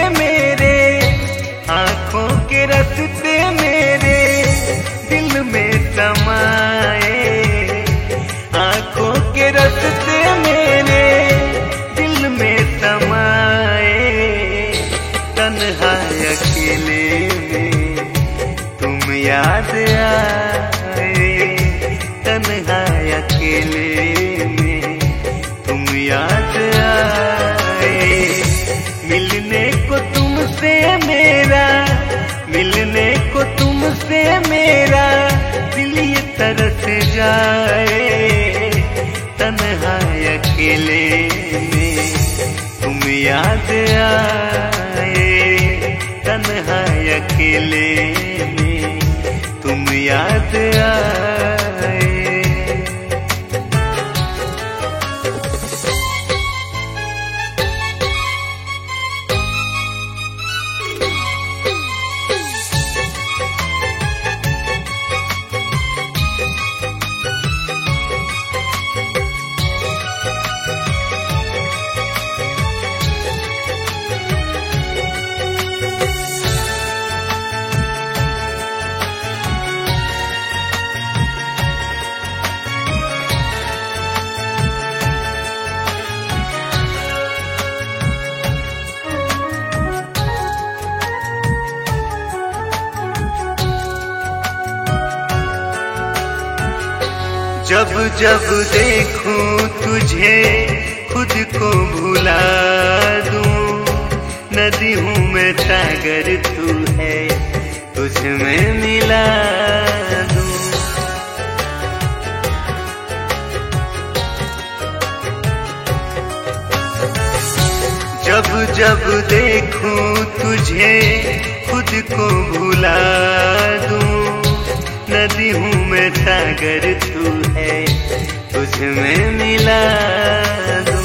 मेरे, आंखों के रस्ते मेरे दिल में समाए, आंखों के रस्ते मेरे दिल में समाए। तन्हा अकेले में तुम याद आए, तन्हा अकेले में तुम याद आए। मिलने को तुमसे मेरा, मिलने को तुमसे मेरा दिल ये तरस जाए। तन्हा अकेले में तुम याद आए, तन्हा अकेले में तुम याद आए। जब जब देखूं तुझे खुद को भुला दूं, नदी हूँ मैं सागर तू है तुझ में मिला दूं। जब जब देखूं तुझे खुद को भुला दूं, नदी हूँ मैं सागर तू है तुझ में मिला दूं।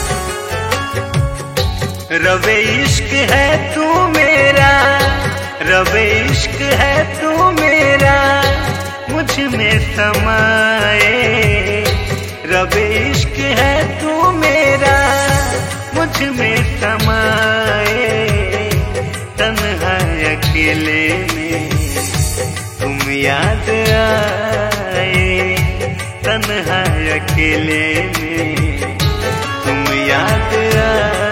रबे इश्क है तू मेरा, रबे इश्क है तू मेरा मुझ में समाए। रबे इश्क है तू मेरा मुझ में समाए। तन्हा अकेले में तुम याद आए, तन्हा अकेले में तुम याद आए।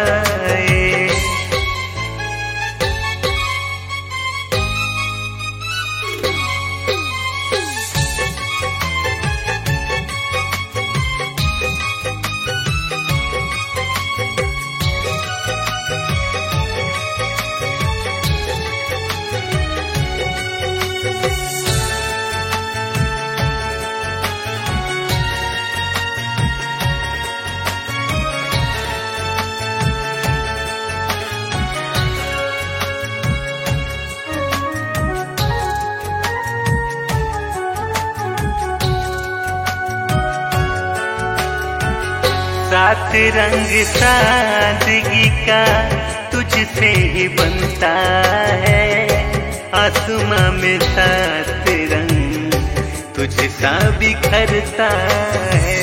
सात रंग सादगी का तुझसे ही बनता है, आसमां में सात रंग तुझसा बिखरता है।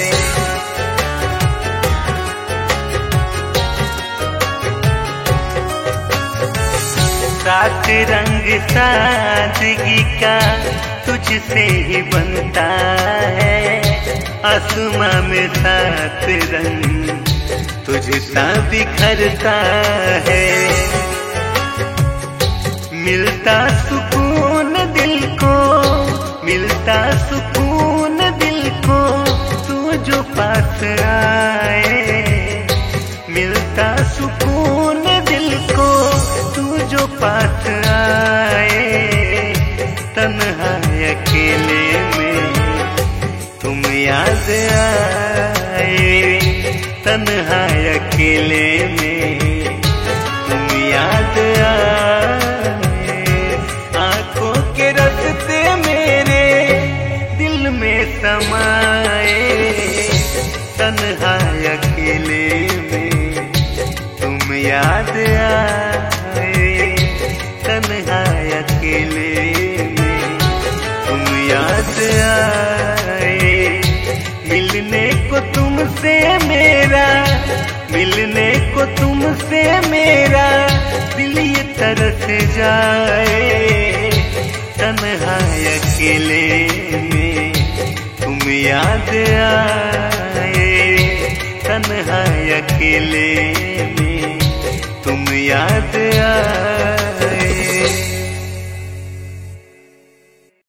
सात रंग सादगी का तुझसे ही बनता है, आसमां में सात रंग तुझसा बिखरता है। मिलता सुकून दिल को, मिलता सुकून दिल को तू जो पास आए। मिलता सुकून दिल को तू जो पास आए। तन्हा अकेले में तुम याद आए, तन्हा अकेले में तुम याद आए। आंखों के रस्ते मेरे दिल में समाए। तन्हा अकेले में तुम याद आए, तन्हा अकेले में तुम याद आए। मिलने को तुमसे मेरा, मिलने को तुमसे मेरा दिल ये तरस जाए तन्हा अकेले में तुम याद आए, तन्हा अकेले में तुम याद आए।